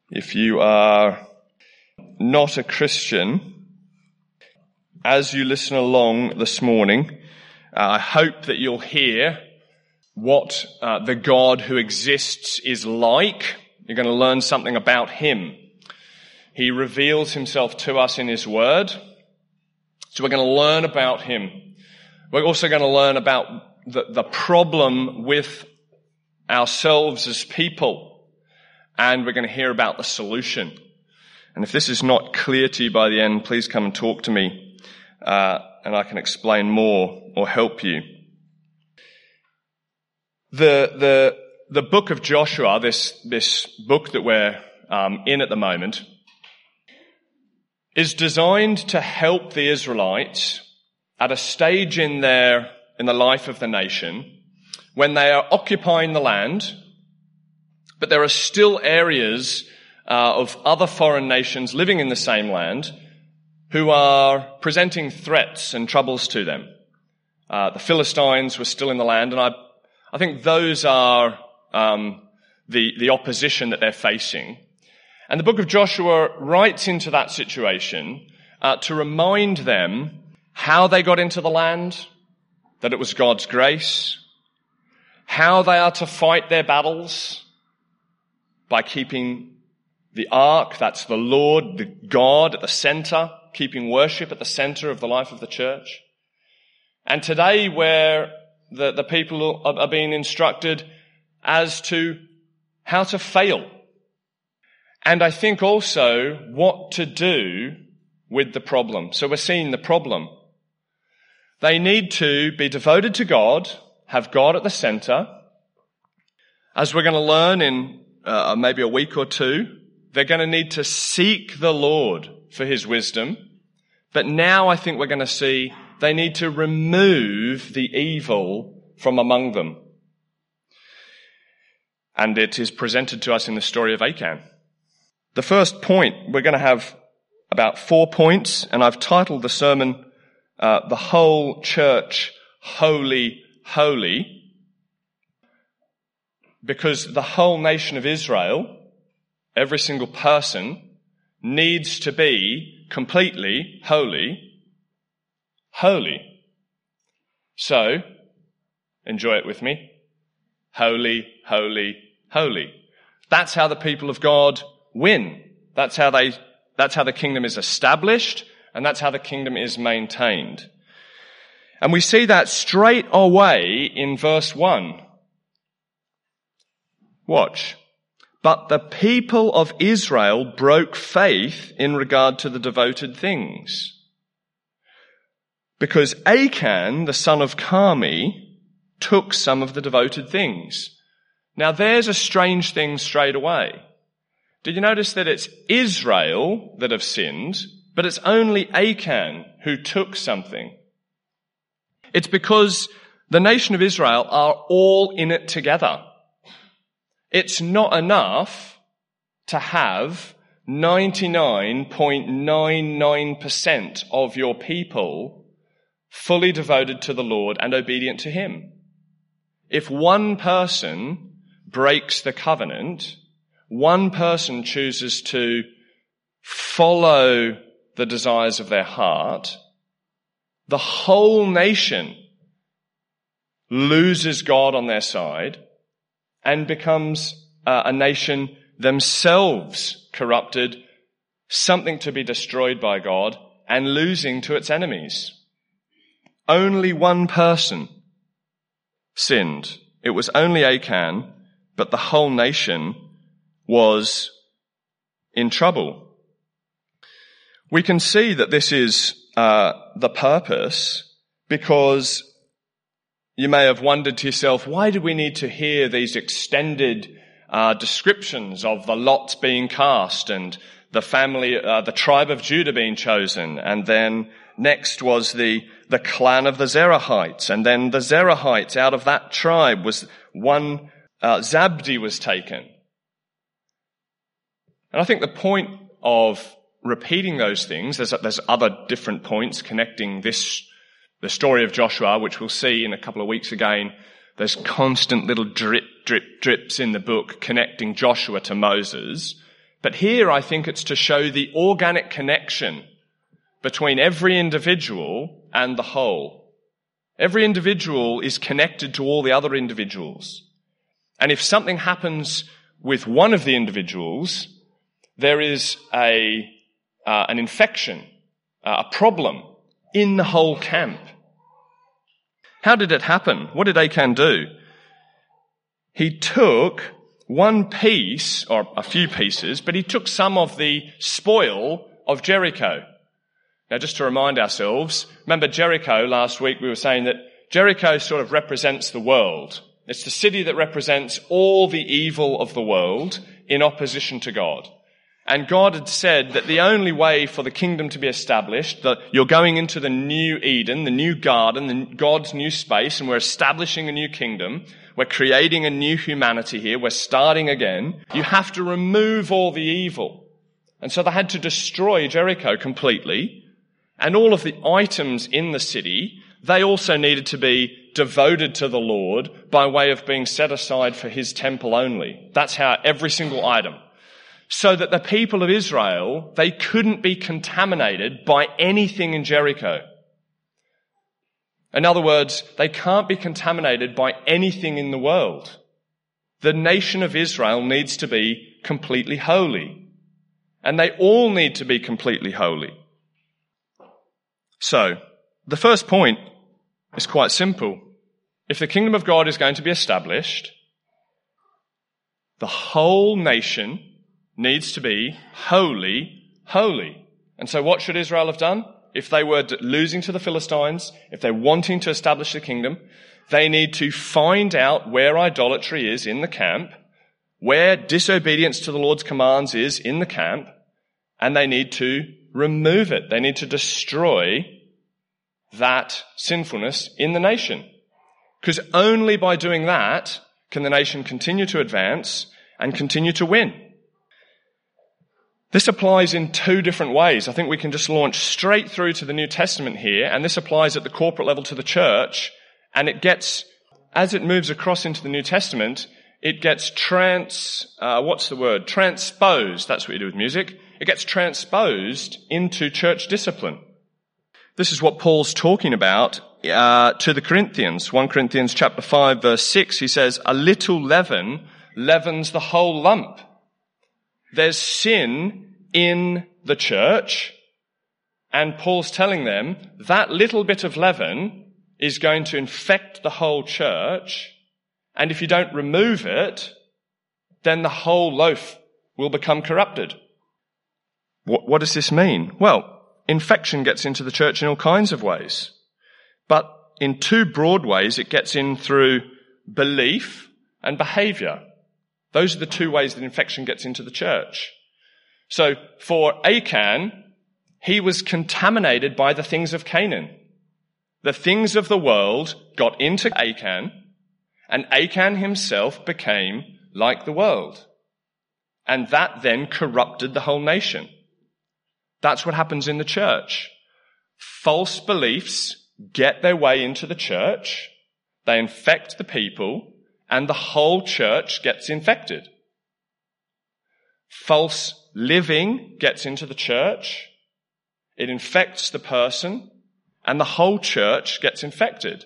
If you are not a Christian, as you listen along this morning, I hope that you'll hear what the God who exists is like. You're going to learn something about him. He reveals himself to us in his word. So we're going to learn about him. We're also going to learn about the problem with ourselves as people. And we're going to hear about the solution. And if this is not clear to you by the end, please come and talk to me, and I can explain more or help you. The book of Joshua, this book that we're in at the moment, is designed to help the Israelites at a stage in the life of the nation when they are occupying the land, but there are still areas of other foreign nations living in the same land who are presenting threats and troubles to them. The Philistines were still in the land, and I think those are the opposition that they're facing. And the book of Joshua writes into that situation to remind them how they got into the land, that it was God's grace, how they are to fight their battles by keeping the ark, that's the Lord, the God at the center, keeping worship at the center of the life of the church. And today where the people are being instructed as to how to fail. And I think also what to do with the problem. So we're seeing the problem. They need to be devoted to God, have God at the center. As we're going to learn in maybe a week or two, they're going to need to seek the Lord for his wisdom. But now I think we're going to see they need to remove the evil from among them. And it is presented to us in the story of Achan. The first point, we're going to have about 4 points, and I've titled the sermon, The Whole Church Holy, Holy, because the whole nation of Israel, every single person, needs to be completely holy, holy. So, enjoy it with me. Holy, holy, holy. That's how the people of God win. That's how the kingdom is established, and that's how the kingdom is maintained. And we see that straight away in verse 1. Watch. But the people of Israel broke faith in regard to the devoted things, because Achan, the son of Carmi, took some of the devoted things. Now there's a strange thing straight away. Did you notice that it's Israel that have sinned, but it's only Achan who took something? It's because the nation of Israel are all in it together. It's not enough to have 99.99% of your people fully devoted to the Lord and obedient to him. If one person breaks the covenant, one person chooses to follow the desires of their heart, the whole nation loses God on their side and becomes a nation themselves corrupted, something to be destroyed by God, and losing to its enemies. Only one person sinned. It was only Achan, but the whole nation was in trouble. We can see that this is the purpose, because you may have wondered to yourself, why do we need to hear these extended descriptions of the lots being cast and the family, the tribe of Judah being chosen, and then next was the clan of the Zerahites, and then the Zerahites out of that tribe was one, Zabdi was taken. And I think the point of repeating those things, there's other different points connecting the story of Joshua, which we'll see in a couple of weeks again. There's constant little drips in the book connecting Joshua to Moses. But here I think it's to show the organic connection between every individual and the whole. Every individual is connected to all the other individuals. And if something happens with one of the individuals, there is an infection, a problem in the whole camp. How did it happen? What did Achan do? He took one piece, or a few pieces, but he took some of the spoil of Jericho. Now, just to remind ourselves, remember Jericho last week, we were saying that Jericho sort of represents the world. It's the city that represents all the evil of the world in opposition to God. And God had said that the only way for the kingdom to be established, that you're going into the new Eden, the new garden, God's new space, and we're establishing a new kingdom. We're creating a new humanity here. We're starting again. You have to remove all the evil. And so they had to destroy Jericho completely. And all of the items in the city, they also needed to be devoted to the Lord by way of being set aside for his temple only. That's how every single item. So that the people of Israel, they couldn't be contaminated by anything in Jericho. In other words, they can't be contaminated by anything in the world. The nation of Israel needs to be completely holy. And they all need to be completely holy. So, the first point is quite simple. If the kingdom of God is going to be established, the whole nation needs to be holy, holy. And so what should Israel have done? If they were losing to the Philistines, if they're wanting to establish the kingdom, they need to find out where idolatry is in the camp, where disobedience to the Lord's commands is in the camp, and they need to remove it. They need to destroy that sinfulness in the nation. Because only by doing that can the nation continue to advance and continue to win. This applies in two different ways. I think we can just launch straight through to the New Testament here, and this applies at the corporate level to the church, and it gets, as it moves across into the New Testament, it gets transposed. That's what you do with music. It gets transposed into church discipline. This is what Paul's talking about to the Corinthians. 1 Corinthians chapter 5 verse 6, he says, "A little leaven leavens the whole lump." There's sin in the church, and Paul's telling them that little bit of leaven is going to infect the whole church, and if you don't remove it, then the whole loaf will become corrupted. What does this mean? Well, infection gets into the church in all kinds of ways, but in two broad ways it gets in through belief and behavior. Those are the two ways that infection gets into the church. So for Achan, he was contaminated by the things of Canaan. The things of the world got into Achan, and Achan himself became like the world. And that then corrupted the whole nation. That's what happens in the church. False beliefs get their way into the church, they infect the people, and the whole church gets infected. False living gets into the church, it infects the person, and the whole church gets infected.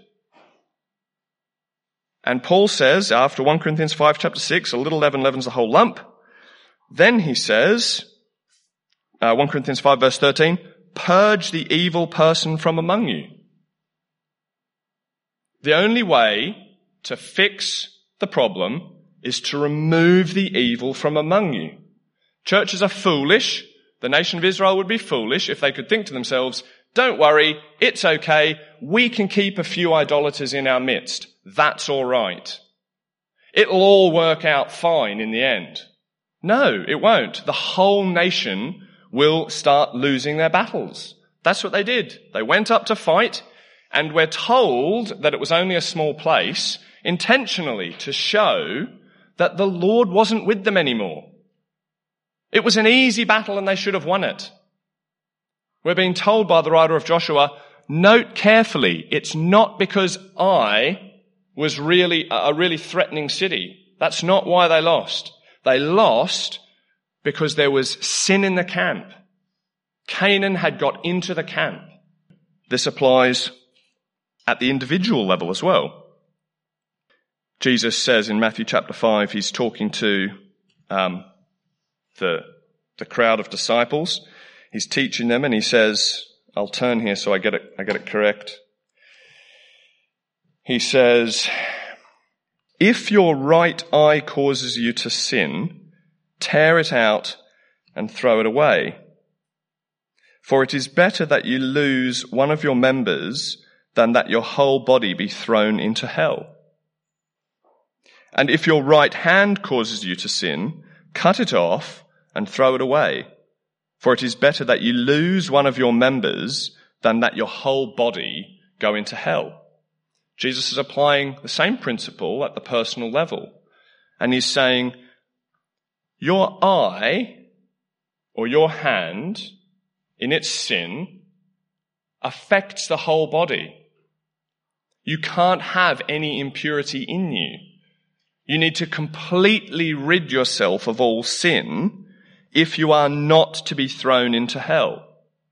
And Paul says, after 1 Corinthians 5 chapter 6, a little leaven leavens the whole lump. Then he says, 1 Corinthians 5 verse 13, "Purge the evil person from among you." The only way to fix the problem is to remove the evil from among you. Churches are foolish. The nation of Israel would be foolish if they could think to themselves, don't worry, it's okay, we can keep a few idolaters in our midst. That's all right. It'll all work out fine in the end. No, it won't. The whole nation will start losing their battles. That's what they did. They went up to fight, and we're told that it was only a small place, intentionally to show that the Lord wasn't with them anymore. It was an easy battle and they should have won it. We're being told by the writer of Joshua, note carefully, it's not because Ai was really a really threatening city. That's not why they lost. They lost because there was sin in the camp. Canaan had got into the camp. This applies at the individual level as well. Jesus says in Matthew chapter 5, he's talking to the crowd of disciples. He's teaching them, and he says, I'll turn here so I get it correct. He says, if your right eye causes you to sin, tear it out and throw it away. For it is better that you lose one of your members than that your whole body be thrown into hell. And if your right hand causes you to sin, cut it off and throw it away. For it is better that you lose one of your members than that your whole body go into hell. Jesus is applying the same principle at the personal level. And he's saying, your eye or your hand in its sin affects the whole body. You can't have any impurity in you. You need to completely rid yourself of all sin if you are not to be thrown into hell.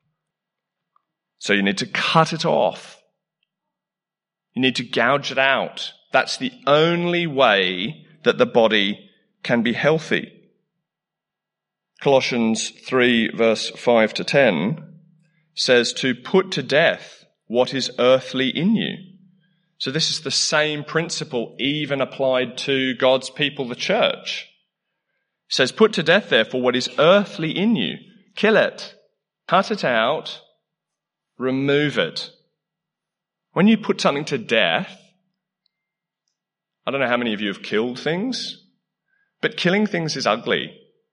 So you need to cut it off. You need to gouge it out. That's the only way that the body can be healthy. Colossians 3 verse 5 to 10 says to put to death what is earthly in you. So this is the same principle even applied to God's people, the church. It says, put to death, therefore, what is earthly in you. Kill it. Cut it out. Remove it. When you put something to death, I don't know how many of you have killed things, but killing things is ugly.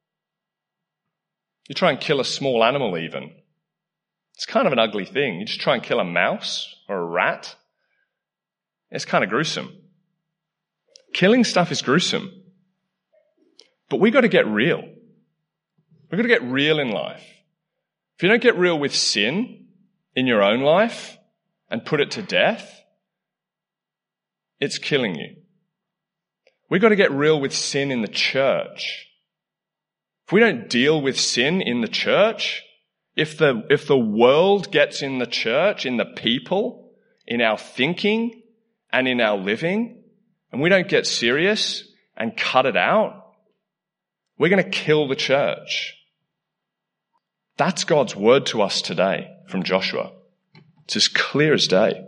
You try and kill a small animal even. It's kind of an ugly thing. You just try and kill a mouse or a rat. It's kind of gruesome. Killing stuff is gruesome. But we got to get real. We've got to get real in life. If you don't get real with sin in your own life and put it to death, it's killing you. We've got to get real with sin in the church. If we don't deal with sin in the church, if the world gets in the church, in the people, in our thinking and in our living, and we don't get serious and cut it out, we're going to kill the church. That's God's word to us today from Joshua. It's as clear as day.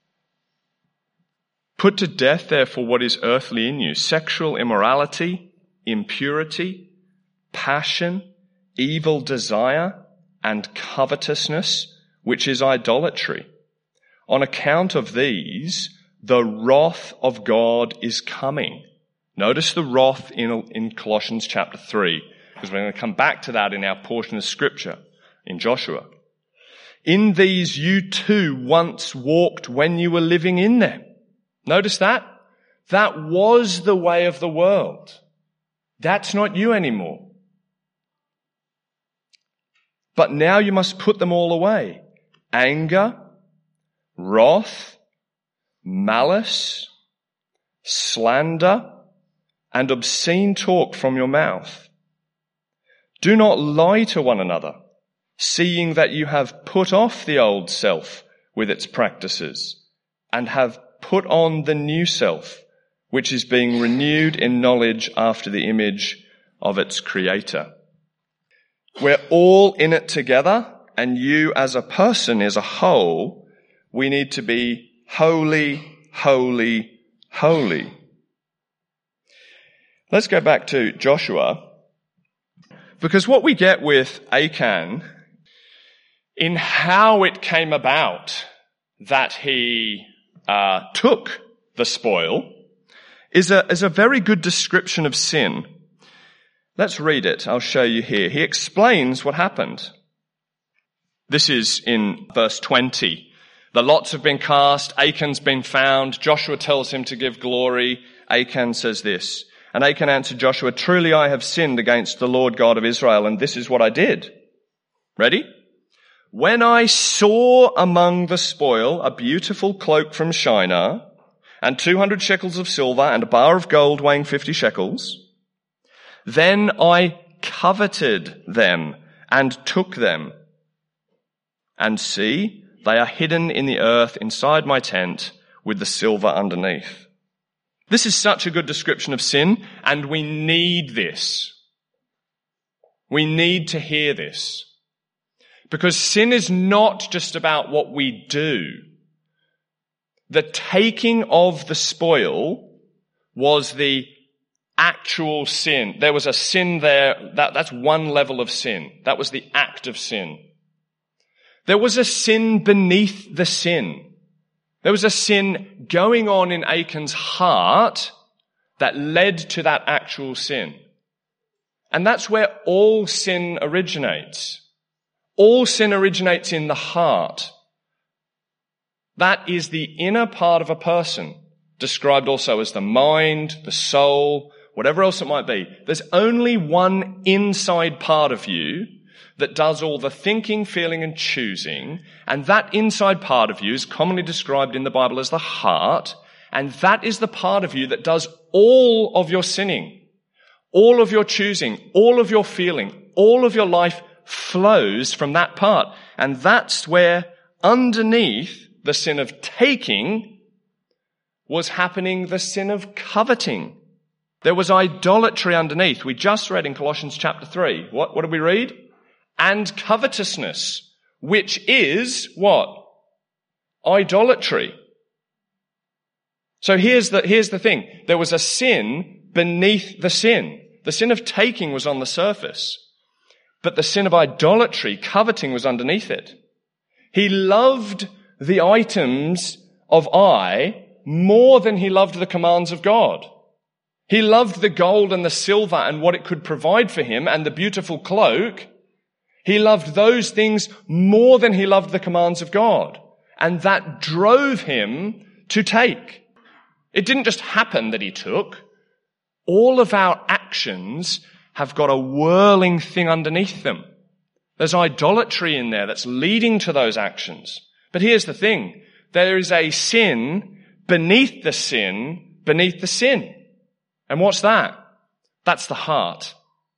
Put to death, therefore, what is earthly in you: sexual immorality, impurity, passion, evil desire, and covetousness, which is idolatry. On account of these, the wrath of God is coming. Notice the wrath in Colossians chapter 3, because we're going to come back to that in our portion of scripture in Joshua. In these you too once walked when you were living in them. Notice that? That was the way of the world. That's not you anymore. But now you must put them all away: anger, wrath, malice, slander, and obscene talk from your mouth. Do not lie to one another, seeing that you have put off the old self with its practices, and have put on the new self, which is being renewed in knowledge after the image of its creator. We're all in it together, and you as a person, as a whole, we need to be holy, holy, holy. Let's go back to Joshua, because what we get with Achan, in how it came about that he took the spoil, is a very good description of sin. Let's read it. I'll show you here. He explains what happened. This is in verse 20. The lots have been cast. Achan's been found. Joshua tells him to give glory. Achan says this. And Achan answered Joshua, "Truly I have sinned against the Lord God of Israel, and this is what I did." Ready? "When I saw among the spoil a beautiful cloak from Shinar, and 200 shekels of silver, and a bar of gold weighing 50 shekels, then I coveted them and took them. And see, they are hidden in the earth inside my tent with the silver underneath. This is such a good description of sin, and we need this. We need to hear this. Because sin is not just about what we do. The taking of the spoil was the actual sin. There was a sin there. That's one level of sin. That was the act of sin. There was a sin beneath the sin. There was a sin going on in Achan's heart that led to that actual sin. And that's where all sin originates. All sin originates in the heart. That is the inner part of a person, described also as the mind, the soul, whatever else it might be. There's only one inside part of you that does all the thinking, feeling, and choosing, and that inside part of you is commonly described in the Bible as the heart, and that is the part of you that does all of your sinning, all of your choosing, all of your feeling, all of your life flows from that part. And that's where underneath the sin of taking was happening the sin of coveting. There was idolatry underneath. We just read in Colossians chapter 3. What did we read? And covetousness, which is what? Idolatry. So here's the thing. There was a sin beneath the sin. The sin of taking was on the surface, but the sin of idolatry, coveting, was underneath it. He loved the items of I more than he loved the commands of God. He loved the gold and the silver and what it could provide for him and the beautiful cloak. He loved those things more than he loved the commands of God. And that drove him to take. It didn't just happen that he took. All of our actions have got a whirling thing underneath them. There's idolatry in there that's leading to those actions. But here's the thing. There is a sin beneath the sin, beneath the sin. And what's that? That's the heart.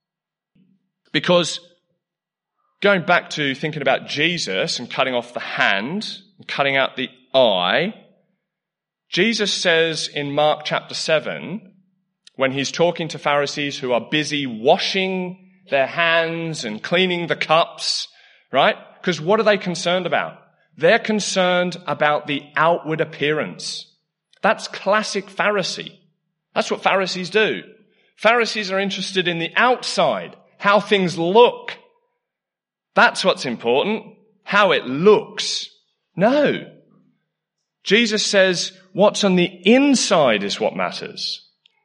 Because going back to thinking about Jesus and cutting off the hand, and cutting out the eye, Jesus says in Mark chapter 7, when he's talking to Pharisees who are busy washing their hands and cleaning the cups, right? Because what are they concerned about? They're concerned about the outward appearance. That's classic Pharisee. That's what Pharisees do. Pharisees are interested in the outside, how things look. That's what's important, how it looks. No. Jesus says what's on the inside is what matters.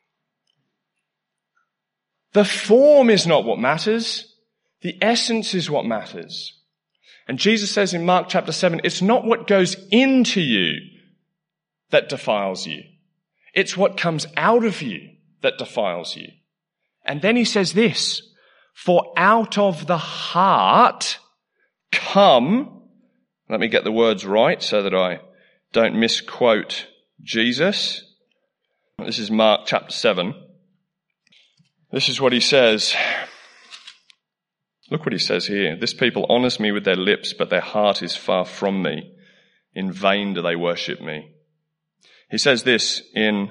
The form is not what matters. The essence is what matters. And Jesus says in Mark chapter 7, it's not what goes into you that defiles you. It's what comes out of you that defiles you. And then he says this, for out of the heart come, let me get the words right so that I don't misquote Jesus. This is Mark chapter 7. This is what he says. Look what he says here. This people honors me with their lips, but their heart is far from me. In vain do they worship me. He says this in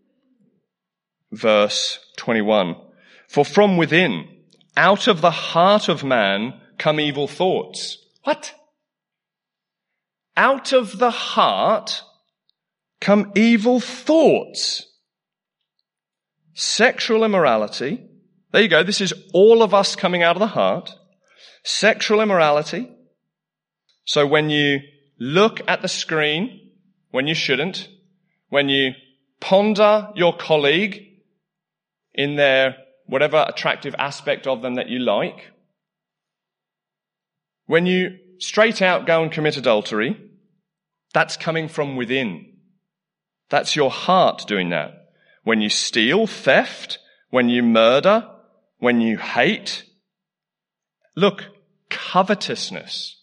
verse 21. For from within, out of the heart of man, come evil thoughts. What? Out of the heart come evil thoughts. Sexual immorality. There you go. This is all of us coming out of the heart. Sexual immorality. So when you look at the screen, when you shouldn't, when you ponder your colleague in their whatever attractive aspect of them that you like, when you straight out go and commit adultery, that's coming from within. That's your heart doing that. When you steal, theft, when you murder, when you hate, look, covetousness,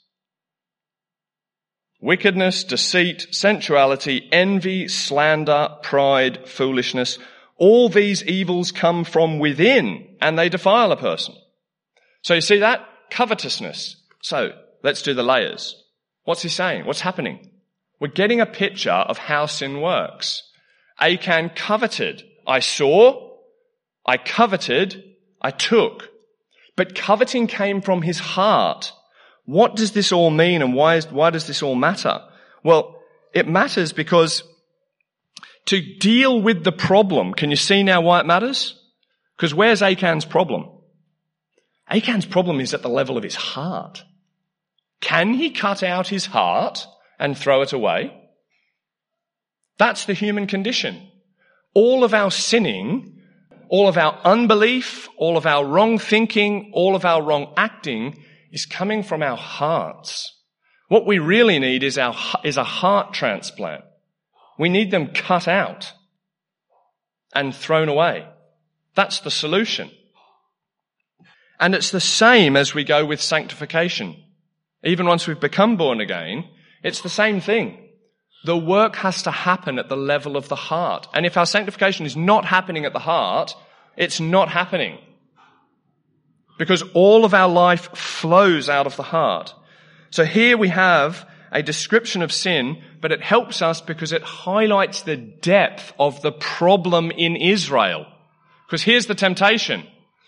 wickedness, deceit, sensuality, envy, slander, pride, foolishness, all these evils come from within and they defile a person. So you see that? Covetousness. So let's do the layers. What's he saying? What's happening? We're getting a picture of how sin works. Achan coveted. I saw, I coveted, I took. But coveting came from his heart. What does this all mean, and why does this all matter? Well, it matters because to deal with the problem, can you see now why it matters? Because where's Achan's problem? Achan's problem is at the level of his heart. Can he cut out his heart and throw it away? That's the human condition. All of our sinning, all of our unbelief, all of our wrong thinking, all of our wrong acting is coming from our hearts. What we really need is a heart transplant. We need them cut out and thrown away. That's the solution. And it's the same as we go with sanctification. Even once we've become born again, it's the same thing. The work has to happen at the level of the heart. And if our sanctification is not happening at the heart, it's not happening. Because all of our life flows out of the heart. So here we have a description of sin, but it helps us because it highlights the depth of the problem in Israel. Because here's the temptation.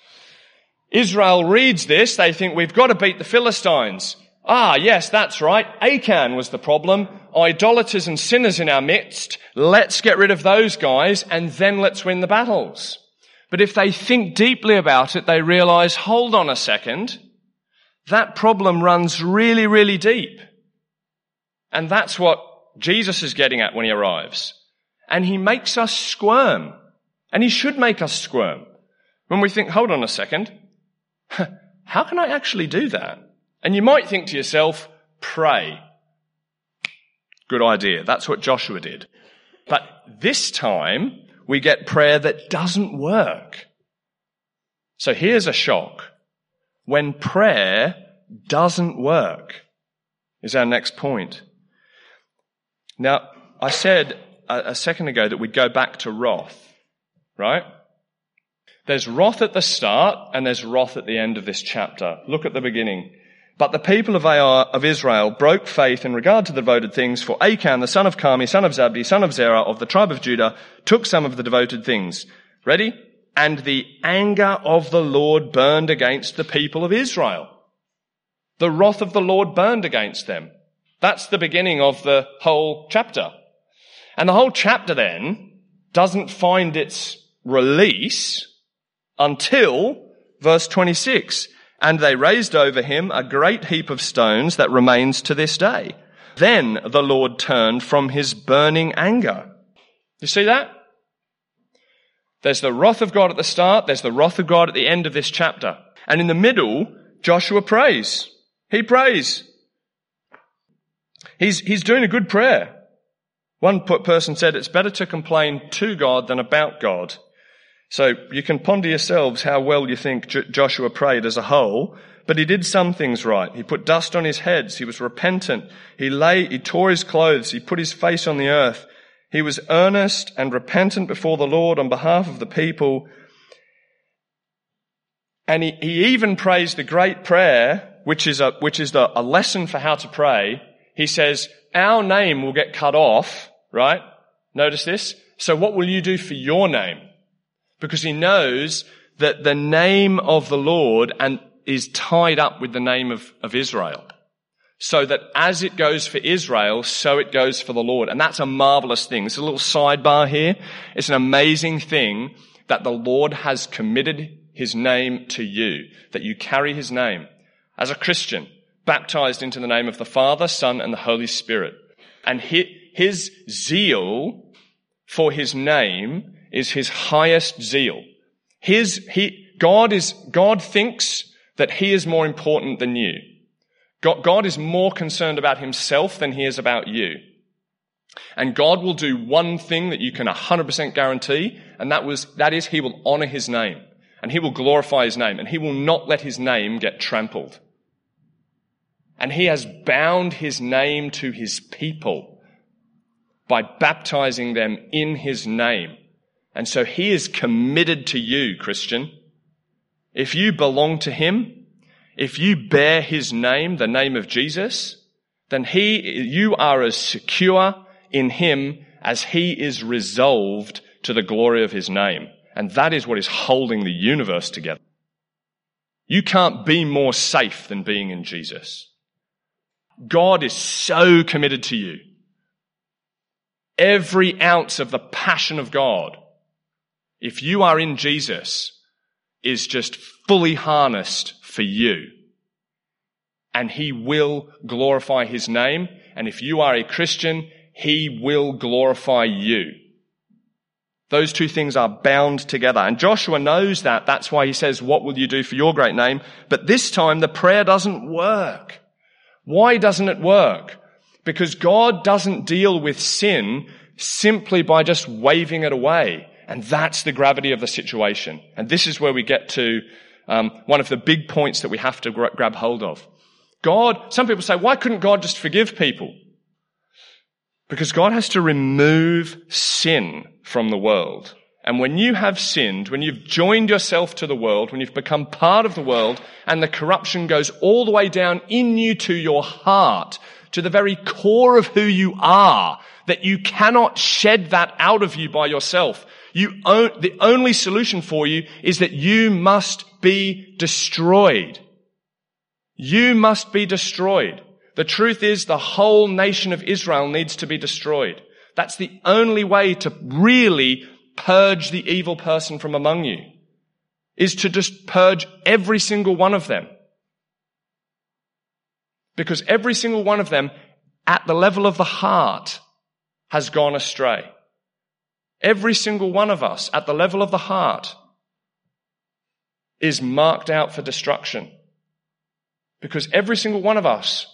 Israel reads this, they think we've got to beat the Philistines. Ah, yes, that's right. Achan was the problem. Idolaters and sinners in our midst. Let's get rid of those guys and then let's win the battles. But if they think deeply about it, they realize, hold on a second. That problem runs really, really deep. And that's what Jesus is getting at when he arrives. And he makes us squirm. And he should make us squirm. When we think, hold on a second. How can I actually do that? And you might think to yourself, pray. Good idea. That's what Joshua did. But this time, we get prayer that doesn't work. So here's a shock. When prayer doesn't work is our next point. Now, I said a second ago that we'd go back to wrath, right? There's wrath at the start and there's wrath at the end of this chapter. Look at the beginning. But the people of Israel broke faith in regard to the devoted things, for Achan, the son of Carmi, son of Zabdi, son of Zerah, of the tribe of Judah, took some of the devoted things. Ready? And the anger of the Lord burned against the people of Israel. The wrath of the Lord burned against them. That's the beginning of the whole chapter. And the whole chapter then doesn't find its release until verse 26. And they raised over him a great heap of stones that remains to this day. Then the Lord turned from his burning anger. You see that? There's the wrath of God at the start. There's the wrath of God at the end of this chapter. And in the middle, Joshua prays. He prays. He's doing a good prayer. One person said it's better to complain to God than about God. So you can ponder yourselves how well you think Joshua prayed as a whole, but he did some things right. He put dust on his heads. He was repentant. He tore his clothes. He put his face on the earth. He was earnest and repentant before the Lord on behalf of the people. And he even prays the great prayer, which is a lesson for how to pray. He says, our name will get cut off, right? Notice this. So what will you do for your name? Because he knows that the name of the Lord is tied up with the name of Israel. So that as it goes for Israel, so it goes for the Lord. And that's a marvelous thing. It's a little sidebar here. It's an amazing thing that the Lord has committed his name to you, that you carry his name as a Christian, baptized into the name of the Father, Son, and the Holy Spirit. And his zeal for his name is his highest zeal. God thinks that he is more important than you. God is more concerned about himself than he is about you. And God will do one thing that you can 100% guarantee, and that is he will honor his name, and he will glorify his name, and he will not let his name get trampled. And he has bound his name to his people by baptizing them in his name. And so he is committed to you, Christian. If you belong to him, if you bear his name, the name of Jesus, then you are as secure in him as he is resolved to the glory of his name. And that is what is holding the universe together. You can't be more safe than being in Jesus. God is so committed to you. Every ounce of the passion of God, if you are in Jesus, is just fully harnessed for you. And he will glorify his name. And if you are a Christian, he will glorify you. Those two things are bound together. And Joshua knows that. That's why he says, what will you do for your great name? But this time the prayer doesn't work. Why doesn't it work? Because God doesn't deal with sin simply by just waving it away. And that's the gravity of the situation. And this is where we get to one of the big points that we have to grab hold of. Some people say, why couldn't God just forgive people? Because God has to remove sin from the world. And when you have sinned, when you've joined yourself to the world, when you've become part of the world, and the corruption goes all the way down in you to your heart, to the very core of who you are, that you cannot shed that out of you by yourself. The only solution for you is that you must be destroyed. You must be destroyed. The truth is the whole nation of Israel needs to be destroyed. That's the only way to really purge the evil person from among you, is to just purge every single one of them. Because every single one of them, at the level of the heart, has gone astray. Every single one of us, at the level of the heart, is marked out for destruction. Because every single one of us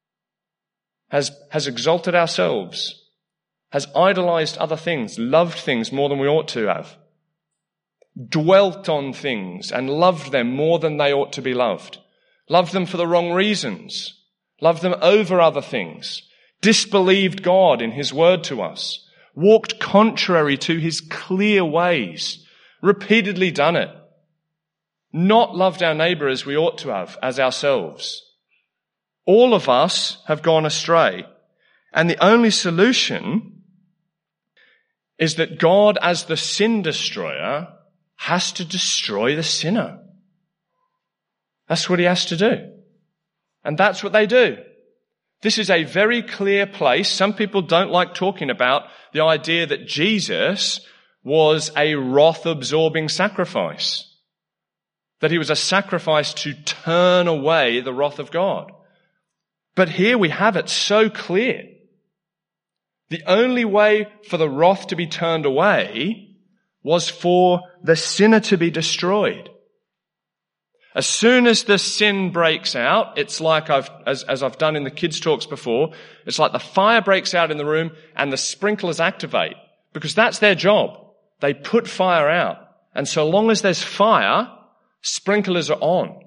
has exalted ourselves, has idolized other things, loved things more than we ought to have, dwelt on things and loved them more than they ought to be loved, loved them for the wrong reasons, loved them over other things, disbelieved God in his word to us, walked contrary to his clear ways, repeatedly done it, not loved our neighbor as we ought to have, as ourselves. All of us have gone astray. And the only solution is that God, as the sin destroyer, has to destroy the sinner. That's what he has to do. And that's what they do. This is a very clear place. Some people don't like talking about the idea that Jesus was a wrath-absorbing sacrifice, that he was a sacrifice to turn away the wrath of God. But here we have it so clear. The only way for the wrath to be turned away was for the sinner to be destroyed. As soon as the sin breaks out, it's like as I've done in the kids' talks before, it's like the fire breaks out in the room and the sprinklers activate, because that's their job. They put fire out. And so long as there's fire, sprinklers are on.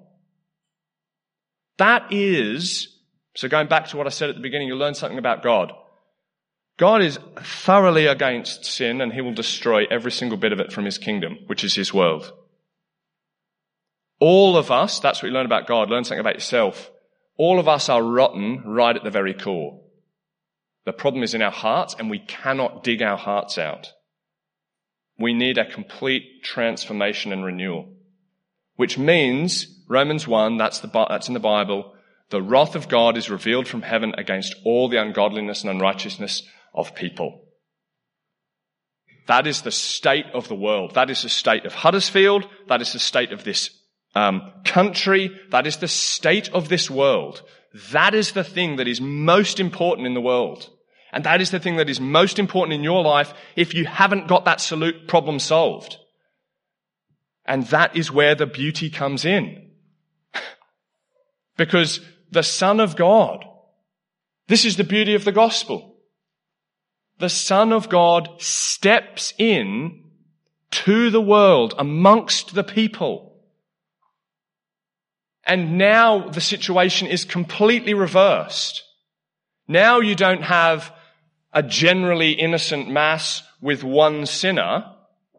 So going back to what I said at the beginning, you'll learn something about God. God is thoroughly against sin, and he will destroy every single bit of it from his kingdom, which is his world. All of us, that's what you learn about God, learn something about yourself. All of us are rotten right at the very core. The problem is in our hearts, and we cannot dig our hearts out. We need a complete transformation and renewal, which means, Romans 1, that's in the Bible, the wrath of God is revealed from heaven against all the ungodliness and unrighteousness of people. That is the state of the world. That is the state of Huddersfield. That is the state of this country. That is the state of this world. That is the thing that is most important in the world. And that is the thing that is most important in your life if you haven't got that problem solved. And that is where the beauty comes in. Because the Son of God, this is the beauty of the gospel. The Son of God steps in to the world amongst the people. And now the situation is completely reversed. Now you don't have a generally innocent mass with one sinner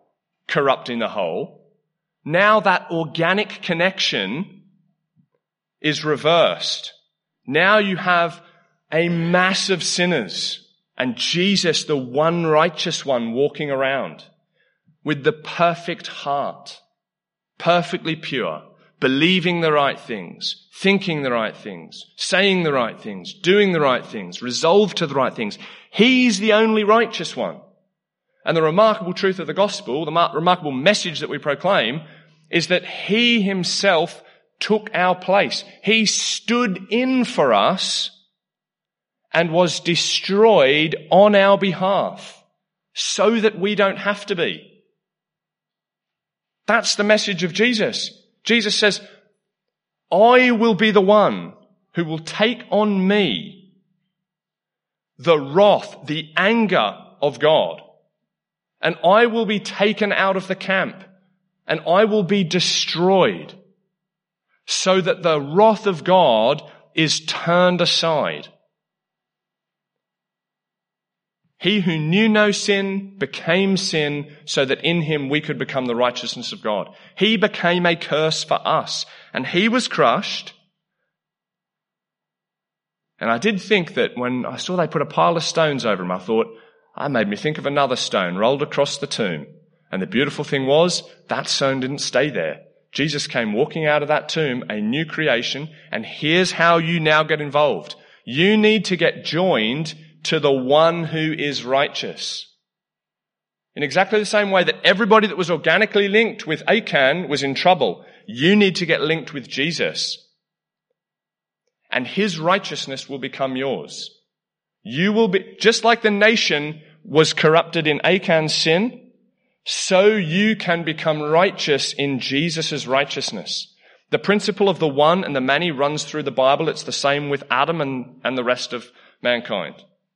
corrupting the whole. Now that organic connection is reversed. Now you have a mass of sinners and Jesus, the one righteous one, walking around with the perfect heart, perfectly pure, believing the right things, thinking the right things, saying the right things, doing the right things, resolved to the right things. He's the only righteous one. And the remarkable truth of the gospel, the remarkable message that we proclaim, is that he himself took our place. He stood in for us and was destroyed on our behalf so that we don't have to be. That's the message of Jesus. Jesus says, I will be the one who will take on me the wrath, the anger of God. And I will be taken out of the camp and I will be destroyed so that the wrath of God is turned aside. He who knew no sin became sin so that in him we could become the righteousness of God. He became a curse for us and he was crushed. And I did think that when I saw they put a pile of stones over him, I thought, that made me think of another stone rolled across the tomb. And the beautiful thing was, that stone didn't stay there. Jesus came walking out of that tomb, a new creation, and here's how you now get involved. You need to get joined to the one who is righteous. In exactly the same way that everybody that was organically linked with Achan was in trouble, you need to get linked with Jesus. And his righteousness will become yours. You will be, just like the nation was corrupted in Achan's sin, so you can become righteous in Jesus' righteousness. The principle of the one and the many runs through the Bible. It's the same with Adam and the rest of mankind.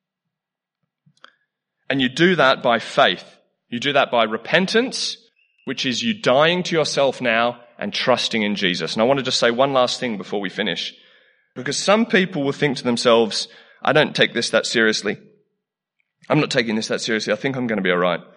And you do that by faith. You do that by repentance, which is you dying to yourself now and trusting in Jesus. And I want to just say one last thing before we finish. Because some people will think to themselves, I don't take this that seriously. I'm not taking this that seriously. I think I'm going to be all right.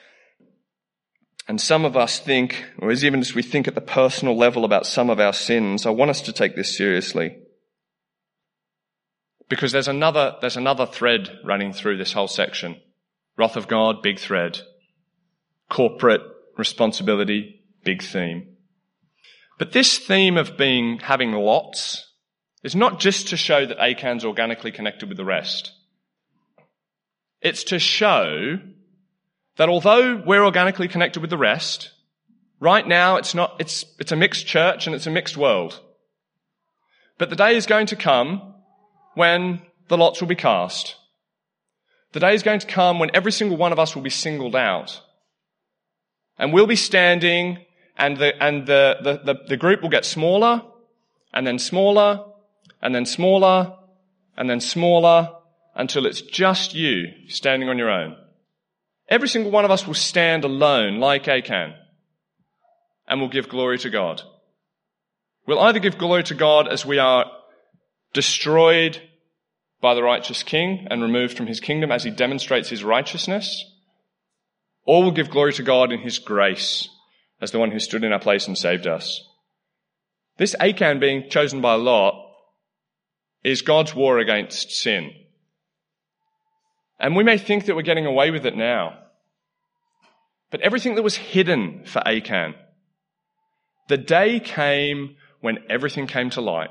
And some of us think, or even as we think at the personal level about some of our sins, I want us to take this seriously. Because there's another thread running through this whole section. Wrath of God, big thread. Corporate responsibility, big theme. But this theme of having lots is not just to show that Achan's organically connected with the rest. It's to show that although we're organically connected with the rest, right now it's a mixed church and it's a mixed world. But the day is going to come when the lots will be cast. The day is going to come when every single one of us will be singled out. And we'll be standing and the group will get smaller and then smaller and then smaller and then smaller until it's just you standing on your own. Every single one of us will stand alone like Achan and will give glory to God. We'll either give glory to God as we are destroyed by the righteous king and removed from his kingdom as he demonstrates his righteousness, or we'll give glory to God in his grace as the one who stood in our place and saved us. This Achan being chosen by Lot is God's war against sin. And we may think that we're getting away with it now. But everything that was hidden for Achan, the day came when everything came to light.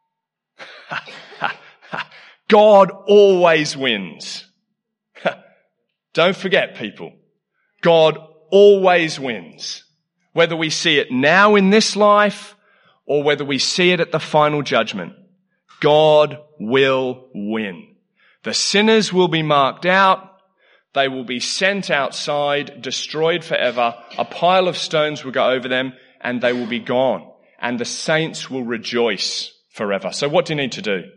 God always wins. Don't forget, people. God always wins. Whether we see it now in this life or whether we see it at the final judgment, God will win. The sinners will be marked out. They will be sent outside, destroyed forever. A pile of stones will go over them and they will be gone. And the saints will rejoice forever. So what do you need to do?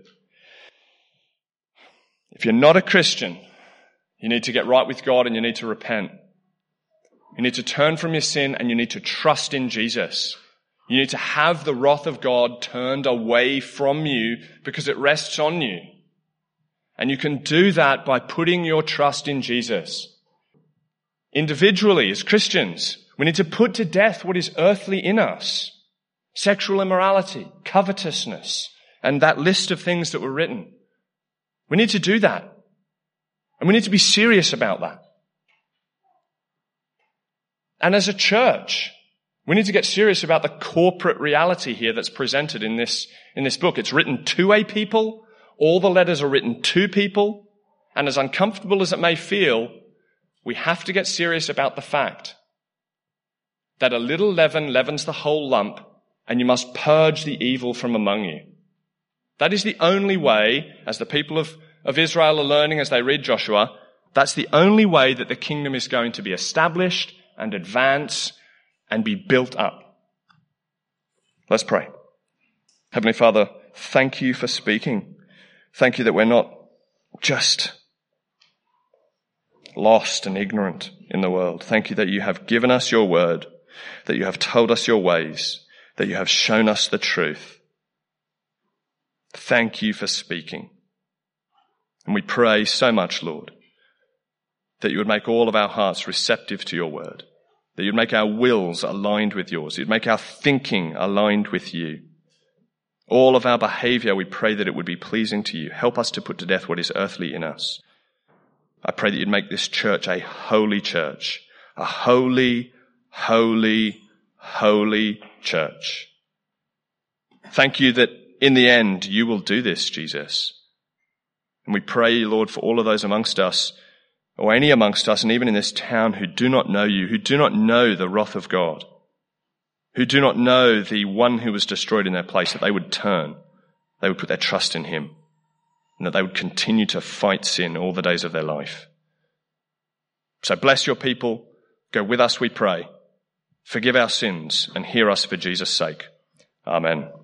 If you're not a Christian, you need to get right with God and you need to repent. You need to turn from your sin and you need to trust in Jesus. You need to have the wrath of God turned away from you because it rests on you. And you can do that by putting your trust in Jesus. Individually, as Christians, we need to put to death what is earthly in us. sexual immorality, covetousness, and that list of things that were written. We need to do that. And we need to be serious about that. And as a church, we need to get serious about the corporate reality here that's presented in this book. It's written to a people. All the letters are written to people. And as uncomfortable as it may feel, we have to get serious about the fact that a little leaven leavens the whole lump, and you must purge the evil from among you. That is the only way, as the people of Israel are learning as they read Joshua, that's the only way that the kingdom is going to be established and advance and be built up. Let's pray. Heavenly Father, thank you for speaking. Thank you that we're not just lost and ignorant in the world. Thank you that you have given us your word, that you have told us your ways, that you have shown us the truth. Thank you for speaking. And we pray so much, Lord, that you would make all of our hearts receptive to your word, that you'd make our wills aligned with yours, you'd make our thinking aligned with you. All of our behavior, we pray that it would be pleasing to you. Help us to put to death what is earthly in us. I pray that you'd make this church, a holy church, a holy, holy, holy church. Thank you that in the end you will do this, Jesus. And we pray, Lord, for all of those amongst us, or any amongst us, and even in this town, who do not know you, who do not know the wrath of God, who do not know the one who was destroyed in their place, that they would turn, they would put their trust in him, and that they would continue to fight sin all the days of their life. So bless your people. Go with us, we pray. Forgive our sins and hear us for Jesus' sake. Amen.